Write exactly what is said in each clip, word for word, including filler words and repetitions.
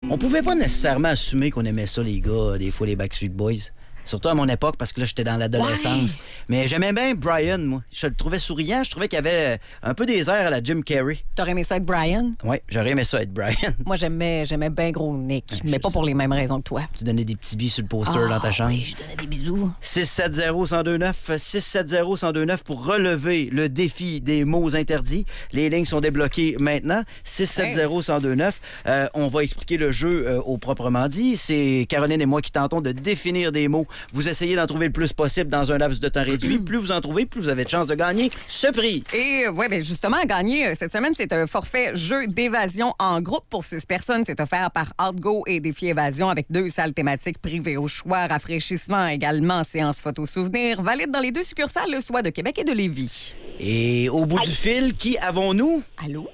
On pouvait pas nécessairement assumer qu'on aimait ça, les gars, des fois, les Backstreet Boys. Surtout à mon époque, parce que là, j'étais dans l'adolescence. Ouais. Mais j'aimais bien Brian, moi. Je le trouvais souriant. Je trouvais qu'il avait un peu des airs à la Jim Carrey. T'aurais aimé ça être Brian? Oui, j'aurais aimé ça être Brian. Moi, j'aimais, j'aimais bien gros Nick, ouais, mais pas sais. Pour les mêmes raisons que toi. Tu donnais des petits billes sur le poster ah, dans ta chambre. Oui, je donnais des bisous. six sept zéro, un zéro deux neuf, six sept zéro, un zéro deux neuf pour relever le défi des mots interdits. Les lignes sont débloquées maintenant. six sept zéro, un zéro deux neuf. Euh, on va expliquer le jeu euh, au proprement dit. C'est Caroline et moi qui tentons de définir des mots. Vous essayez d'en trouver le plus possible dans un laps de temps réduit. Plus vous en trouvez, plus vous avez de chances de gagner ce prix. Et oui, bien justement, à gagner cette semaine, c'est un forfait jeu d'évasion en groupe pour six personnes. C'est offert par Outgo et Défi Évasion avec deux salles thématiques privées au choix, rafraîchissement également, séance photo-souvenir, valide dans les deux succursales, soit de Québec et de Lévis. Et au bout du fil, qui avons-nous? Allô?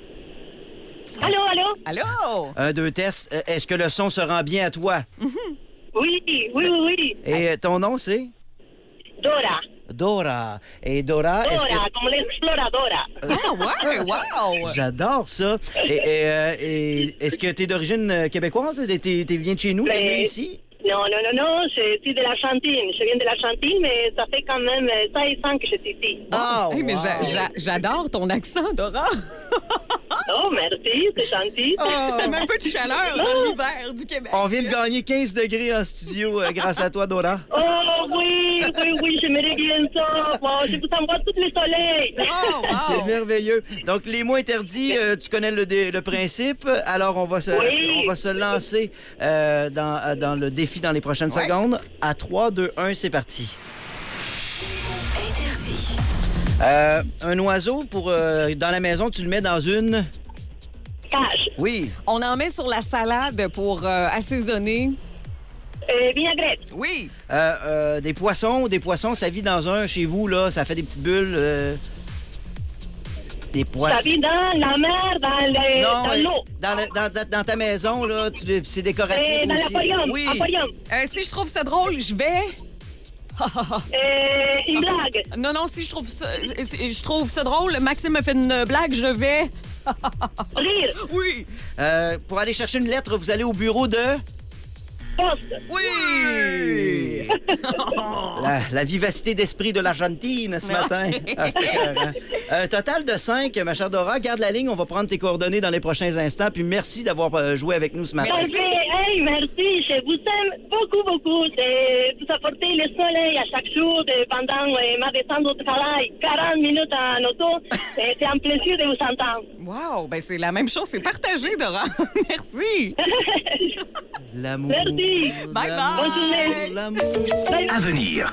Allô, allô? Allô? Un, deux tests. Est-ce que le son se rend bien à toi? Mm-hmm. Oui, oui, oui, oui. Et ton nom, c'est? Dora. Dora. Et Dora, Dora, est-ce que... comme l'exploradora. Ah ouais, wow! J'adore ça. Et, et, euh, et est-ce que tu es d'origine québécoise? Tu viens de chez nous? Tu es né ici? Non, non, non, non, je suis de l'Argentine. Je viens de l'Argentine, mais ça fait quand même seize ans que je suis ici. Ah, hey, wow. mais j'a, j'a, j'adore ton accent, Dora. Oh, merci, c'est gentil. Oh. Ça met un peu de chaleur dans l'hiver du Québec. On vient de gagner quinze degrés en studio euh, grâce à toi, Dora. Oh, oui, oui, oui, j'aimerais bien ça. Bon, je vous envoie tout le soleil. Oh, wow. C'est merveilleux. Donc, les mots interdits, euh, tu connais le, dé, le principe. Alors, on va se, oui. on va se lancer euh, dans, dans le défi dans les prochaines ouais. secondes. À trois, deux, un, c'est parti. Interdit. Euh, un oiseau, pour euh, dans la maison, tu le mets dans une... Cage. Oui. On en met sur la salade pour euh, assaisonner. Euh, vinaigrette. Oui. Euh, euh, des poissons, des poissons, ça vit dans un chez vous, là, ça fait des petites bulles. Euh... Des poissons. Ça vit dans la mer, dans, le, non, dans l'eau. Dans, le, dans, dans, dans ta maison, là, tu, c'est décoratif euh, dans aussi. l'aquarium. Oui. Aquarium. Euh, si je trouve ça drôle, je vais... euh, une blague. Non, non, si je trouve ça, si je trouve ça drôle, Maxime me fait une blague, je vais... Rire. Oui. Euh, pour aller chercher une lettre, vous allez au bureau de... Poste. Oui! la, la vivacité d'esprit de l'Argentine ce matin. Ah, c'était écœurant. Un total de cinq, ma chère Dora. Garde la ligne, on va prendre tes coordonnées dans les prochains instants. Puis merci d'avoir joué avec nous ce matin. Parfait. Hey, merci. Je vous aime beaucoup, beaucoup. De vous apporter le soleil à chaque jour de, pendant euh, ma descente de travail. quarante minutes en auto. C'est un plaisir de vous entendre. Wow, ben c'est la même chose. C'est partagé, Dora. Merci. L'amour. Merci. Bye bye. Bonne journée. L'amour. À venir,